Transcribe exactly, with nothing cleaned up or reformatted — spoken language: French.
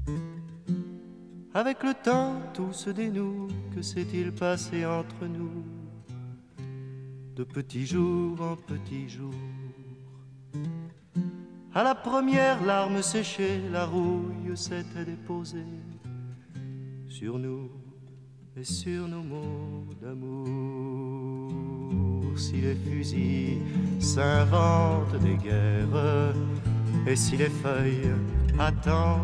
Avec le temps, tout se dénoue. Que s'est-il passé entre nous? De petit jour en petit jour. À la première larme séchée, la rouille s'était déposée sur nous et sur nos mots d'amour. Si les fusils s'inventent des guerres et si les feuilles attendent